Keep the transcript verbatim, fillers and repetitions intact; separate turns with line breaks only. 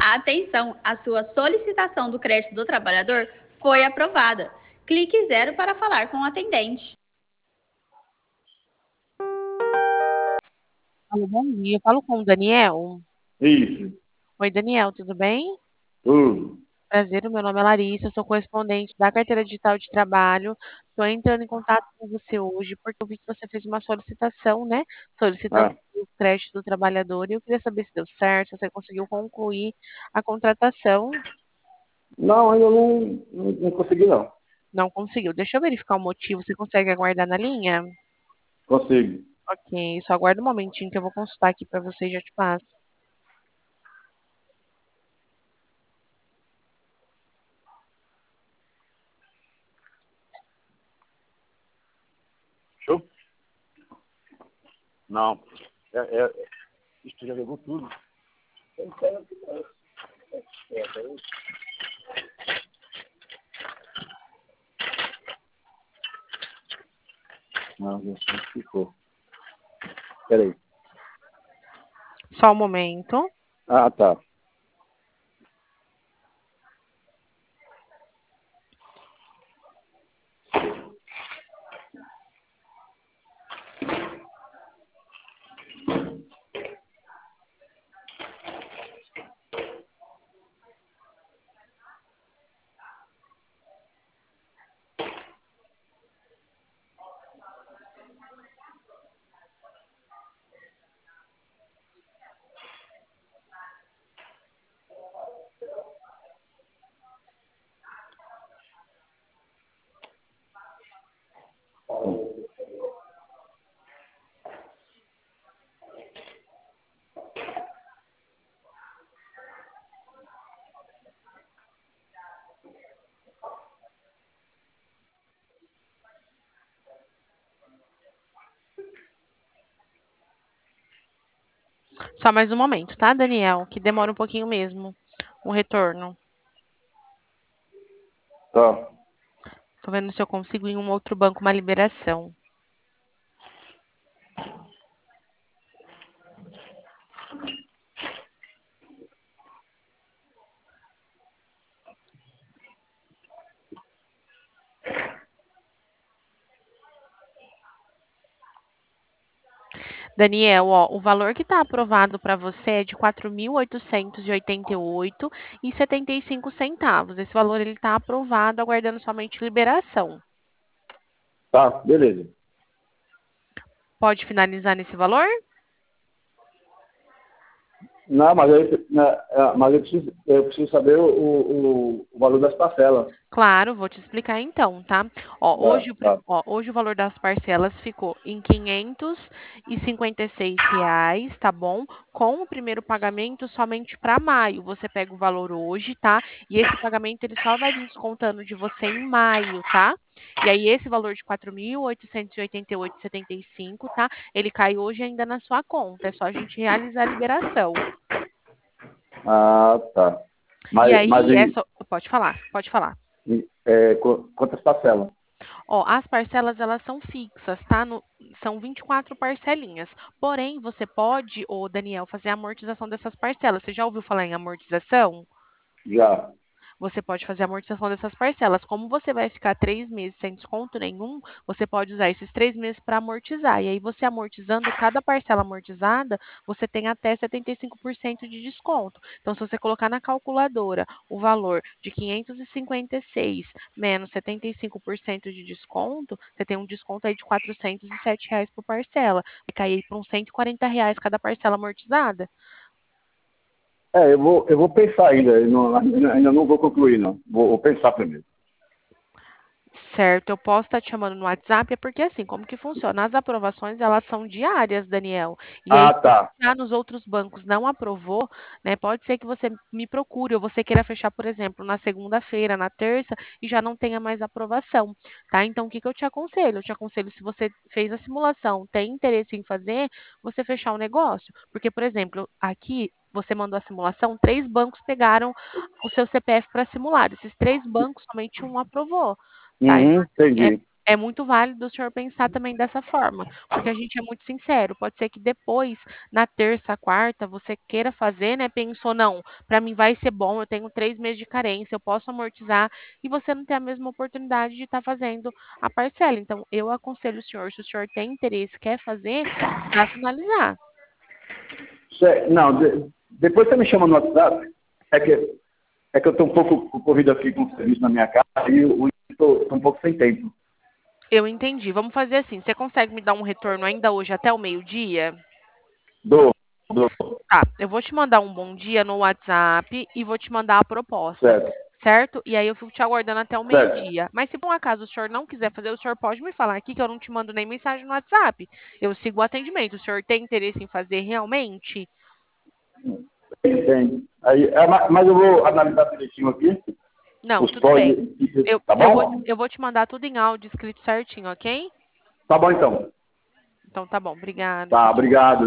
Atenção, a sua solicitação do crédito do trabalhador foi aprovada. Clique zero para falar com o atendente.
Alô, bom dia. Eu falo com o Daniel.
Isso.
Oi, Daniel, tudo bem?
Tudo.
Prazer, o meu nome é Larissa, eu sou correspondente da Carteira Digital de Trabalho. Estou entrando em contato com você hoje porque eu vi que você fez uma solicitação, né? Solicitando
Ah,
o crédito do trabalhador e eu queria saber se deu certo, se você conseguiu concluir a contratação.
não, ainda não, não, não consegui, não.
Não conseguiu. Deixa eu verificar o motivo. Você consegue aguardar na linha?
Consigo.
Ok, só aguarda um momentinho que eu vou consultar aqui para você e já te passo.
Show? Não. É, é, isso já levou tudo. Não, já ficou. Peraí.
Só um momento.
Ah, tá.
Só mais um momento, tá, Daniel? Que demora um pouquinho mesmo o retorno.
Tá.
Tô vendo se eu consigo em um outro banco uma liberação. Daniel, ó, o valor que está aprovado para você é de quatro mil oitocentos e oitenta e oito e setenta e cinco centavos. Esse valor ele está aprovado, aguardando somente liberação.
Tá, beleza.
Pode finalizar nesse valor?
Não, mas, aí, né, é, mas eu, preciso, eu preciso saber o, o, o valor das parcelas.
Claro, vou te explicar então, tá? Ó,
Tá,
hoje, o pri-
tá.
ó, hoje o valor das parcelas ficou em quinhentos e cinquenta e seis reais, tá bom? Com o primeiro pagamento somente para maio. Você pega o valor hoje, tá? E esse pagamento ele só vai vir descontando de você em maio, tá? E aí esse valor de quatro mil oitocentos e oitenta e oito e setenta e cinco, tá? Ele cai hoje ainda na sua conta. É só a gente realizar a liberação.
Ah, tá.
E
Mas, mas
aí, é
em,
só... pode falar, pode falar.
em, é, qu- quantas parcelas?
Ó, as parcelas elas são fixas, tá? No- são vinte e quatro parcelinhas. Porém, você pode, ô Daniel, fazer a amortização dessas parcelas. Você já ouviu falar em amortização?
Já.
Você pode fazer a amortização dessas parcelas. Como você vai ficar três meses sem desconto nenhum, você pode usar esses três meses para amortizar. E aí, você amortizando, cada parcela amortizada, você tem até setenta e cinco por cento de desconto. Então, se você colocar na calculadora o valor de quinhentos e cinquenta e seis menos setenta e cinco por cento de desconto, você tem um desconto aí de quatrocentos e sete reais por parcela. Vai cair para uns cento e quarenta reais cada parcela amortizada.
É, eu vou, eu vou pensar ainda. Eu não, ainda ainda não vou concluir, não. Vou, vou pensar primeiro.
Certo, eu posso estar te chamando no WhatsApp, é porque assim, como que funciona? As aprovações, elas são diárias, Daniel. E aí,
Ah,
se
tá.
já nos outros bancos não aprovou, né, pode ser que você me procure, ou você queira fechar, por exemplo, na segunda-feira, na terça, e já não tenha mais aprovação, tá? Então, o que que eu te aconselho? Eu te aconselho, se você fez a simulação, tem interesse em fazer, você fechar o negócio. Porque, por exemplo, aqui, você mandou a simulação, três bancos pegaram o seu C P F para simular. Esses três bancos, somente um aprovou. Tá? Então,
Uhum,
assim, é,
entendi.
é muito válido o senhor pensar também dessa forma, porque a gente é muito sincero. Pode ser que depois, na terça, quarta, você queira fazer, né? Pensou, não, para mim vai ser bom, eu tenho três meses de carência, eu posso amortizar, e você não tem a mesma oportunidade de estar fazendo a parcela. Então, eu aconselho o senhor, se o senhor tem interesse, quer fazer, para finalizar.
Cê- Não, de- depois você me chama no WhatsApp. É que, é que eu estou um pouco corrido aqui com o serviço na minha casa e eu estou um pouco sem tempo.
Eu entendi. Vamos fazer assim. Você consegue me dar um retorno ainda hoje até o meio-dia?
Dou, dou,
Tá, eu vou te mandar um bom dia no WhatsApp e vou te mandar a proposta,
certo,
certo? E aí eu fico te aguardando até o
certo.
meio-dia. Mas se por um acaso o senhor não quiser fazer, o senhor pode me falar aqui que eu não te mando nem mensagem no WhatsApp. Eu sigo o atendimento. O senhor tem interesse em fazer realmente?
Tem, tem. Aí, é, ma- mas eu vou analisar direitinho aqui,
Não,
os
tudo
prós
bem.
e e-
Eu,
tá
eu vou,
bom?
eu vou te mandar tudo em áudio escrito certinho, ok?
Tá bom então.
Então tá bom, obrigada.
Tá,
Tchau, tchau.
obrigado.